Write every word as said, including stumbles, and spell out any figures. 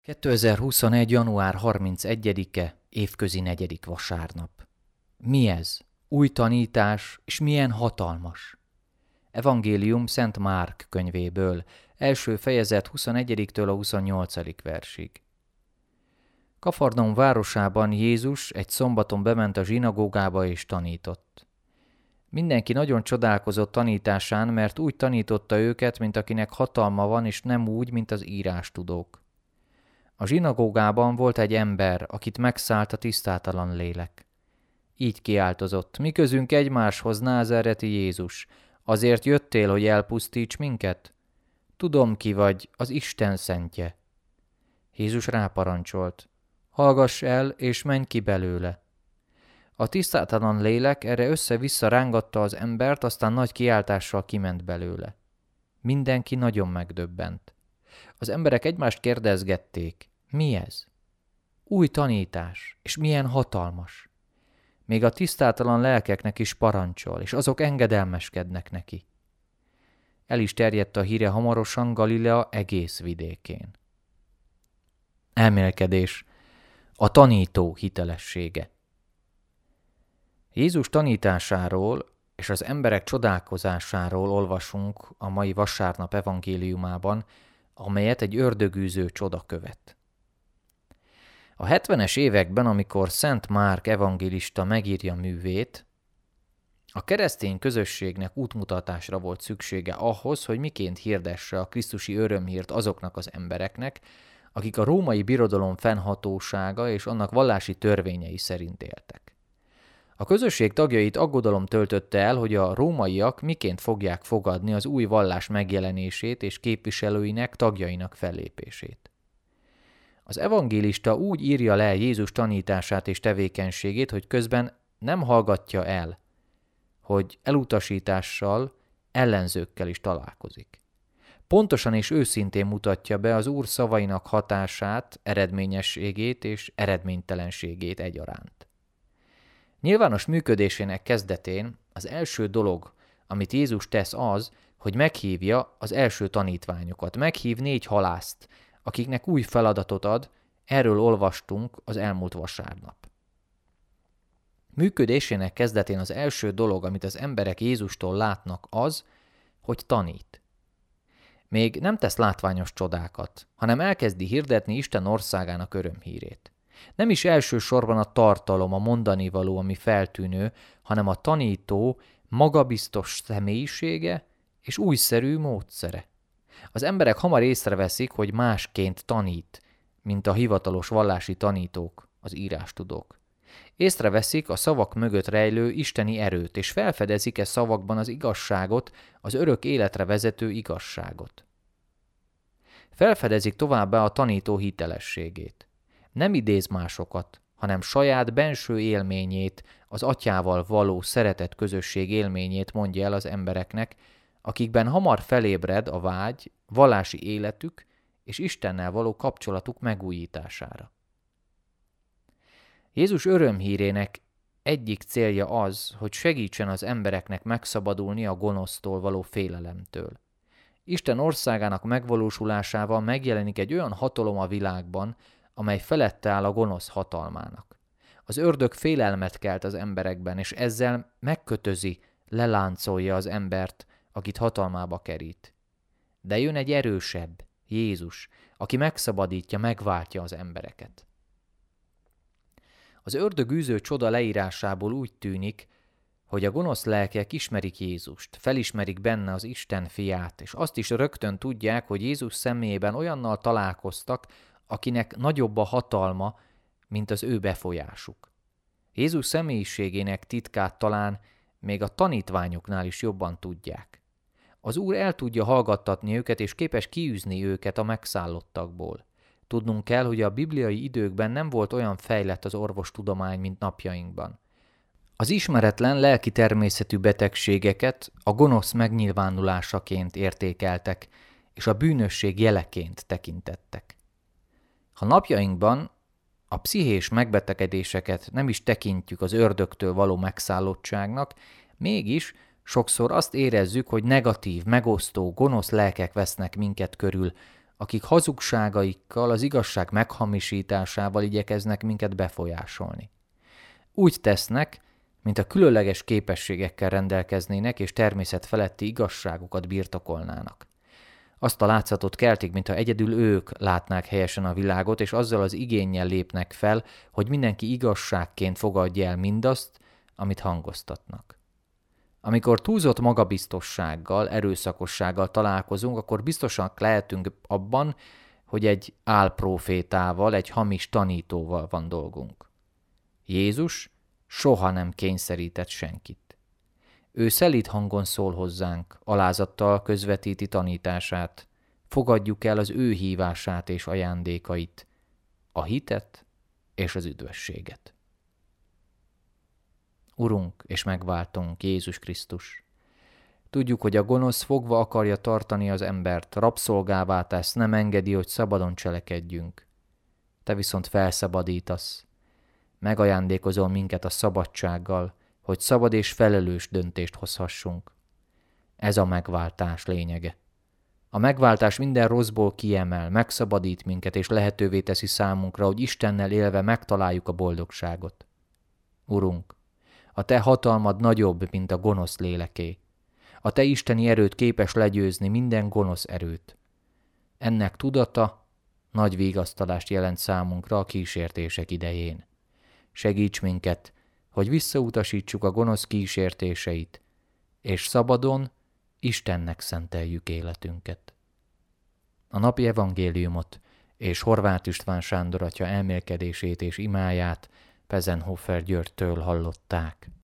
kétezer-huszonegy. január harmincegyedike, évközi negyedik vasárnap. Mi ez? Új tanítás, és milyen hatalmas! Evangélium Szent Márk könyvéből, első fejezet huszonegyediktől a huszonnyolcadik versig. Kafarnaum városában Jézus egy szombaton bement a zsinagógába és tanított. Mindenki nagyon csodálkozott tanításán, mert úgy tanította őket, mint akinek hatalma van, és nem úgy, mint az írástudók. A zsinagógában volt egy ember, akit megszállt a tisztátalan lélek. Így kiáltozott: mi közünk egymáshoz, názáreti Jézus? Azért jöttél, hogy elpusztíts minket? Tudom, ki vagy, az Isten szentje. Jézus ráparancsolt: hallgass el, és menj ki belőle. A tisztátalan lélek erre össze-vissza rángatta az embert, aztán nagy kiáltással kiment belőle. Mindenki nagyon megdöbbent. Az emberek egymást kérdezgették: mi ez? Új tanítás, és milyen hatalmas! Még a tisztátalan lelkeknek is parancsol, és azok engedelmeskednek neki. El is terjedt a híre hamarosan Galilea egész vidékén. Elmélkedés: a tanító hitelessége. Jézus tanításáról és az emberek csodálkozásáról olvasunk a mai vasárnap evangéliumában, amelyet egy ördögűző csoda követ. A hetvenes években, amikor Szent Márk evangélista megírja művét, a keresztény közösségnek útmutatásra volt szüksége ahhoz, hogy miként hirdesse a krisztusi örömhírt azoknak az embereknek, akik a római birodalom fennhatósága és annak vallási törvényei szerint éltek. A közösség tagjait aggodalom töltötte el, hogy a rómaiak miként fogják fogadni az új vallás megjelenését és képviselőinek, tagjainak fellépését. Az evangélista úgy írja le Jézus tanítását és tevékenységét, hogy közben nem hallgatja el, hogy elutasítással, ellenzőkkel is találkozik. Pontosan és őszintén mutatja be az Úr szavainak hatását, eredményességét és eredménytelenségét egyaránt. Nyilvános működésének kezdetén az első dolog, amit Jézus tesz, az, hogy meghívja az első tanítványokat, meghív négy halászt, akiknek új feladatot ad, erről olvastunk az elmúlt vasárnap. Működésének kezdetén az első dolog, amit az emberek Jézustól látnak, az, hogy tanít. Még nem tesz látványos csodákat, hanem elkezdi hirdetni Isten országának örömhírét. Nem is elsősorban a tartalom, a mondanivaló, ami feltűnő, hanem a tanító magabiztos személyisége és újszerű módszere. Az emberek hamar észreveszik, hogy másként tanít, mint a hivatalos vallási tanítók, az írástudók. Észreveszik a szavak mögött rejlő isteni erőt, és felfedezik e szavakban az igazságot, az örök életre vezető igazságot. Felfedezik továbbá a tanító hitelességét. Nem idéz másokat, hanem saját benső élményét, az atyával való szeretet közösség élményét mondja el az embereknek, akikben hamar felébred a vágy, vallási életük és Istennel való kapcsolatuk megújítására. Jézus örömhírének egyik célja az, hogy segítsen az embereknek megszabadulni a gonosztól való félelemtől. Isten országának megvalósulásával megjelenik egy olyan hatalom a világban, amely felette áll a gonosz hatalmának. Az ördög félelmet kelt az emberekben, és ezzel megkötözi, leláncolja az embert, akit hatalmába kerít. De jön egy erősebb, Jézus, aki megszabadítja, megváltja az embereket. Az ördögűző csoda leírásából úgy tűnik, hogy a gonosz lelkek ismerik Jézust, felismerik benne az Isten fiát, és azt is rögtön tudják, hogy Jézus személyében olyannal találkoztak, akinek nagyobb a hatalma, mint az ő befolyásuk. Jézus személyiségének titkát talán még a tanítványoknál is jobban tudják. Az Úr el tudja hallgattatni őket, és képes kiűzni őket a megszállottakból. Tudnunk kell, hogy a bibliai időkben nem volt olyan fejlett az orvostudomány, mint napjainkban. Az ismeretlen lelki természetű betegségeket a gonosz megnyilvánulásaként értékeltek, és a bűnösség jeleként tekintettek. Ha napjainkban a pszichés megbetegedéseket nem is tekintjük az ördögtől való megszállottságnak, mégis sokszor azt érezzük, hogy negatív, megosztó, gonosz lelkek vesznek minket körül, akik hazugságaikkal, az igazság meghamisításával igyekeznek minket befolyásolni. Úgy tesznek, mint a különleges képességekkel rendelkeznének és természet feletti igazságokat birtokolnának. Azt a látszatot keltik, mintha egyedül ők látnák helyesen a világot, és azzal az igénnyel lépnek fel, hogy mindenki igazságként fogadja el mindazt, amit hangoztatnak. Amikor túlzott magabiztossággal, erőszakossággal találkozunk, akkor biztosak lehetünk abban, hogy egy álprofétával, egy hamis tanítóval van dolgunk. Jézus soha nem kényszerített senkit. Ő szelíd hangon szól hozzánk, alázattal közvetíti tanítását, fogadjuk el az ő hívását és ajándékait, a hitet és az üdvösséget. Urunk és megváltunk, Jézus Krisztus. Tudjuk, hogy a gonosz fogva akarja tartani az embert, rabszolgává tesz, nem engedi, hogy szabadon cselekedjünk. Te viszont felszabadítasz, megajándékozol minket a szabadsággal, hogy szabad és felelős döntést hozhassunk. Ez a megváltás lényege. A megváltás minden rosszból kiemel, megszabadít minket, és lehetővé teszi számunkra, hogy Istennel élve megtaláljuk a boldogságot. Urunk, a Te hatalmad nagyobb, mint a gonosz léleké. A Te isteni erőt képes legyőzni minden gonosz erőt. Ennek tudata nagy vigasztalást jelent számunkra a kísértések idején. Segíts minket, hogy visszautasítsuk a gonosz kísértéseit, és szabadon Istennek szenteljük életünket. A napi evangéliumot és Horváth István Sándor atya elmélkedését és imáját Pezenhofer Györgytől hallották.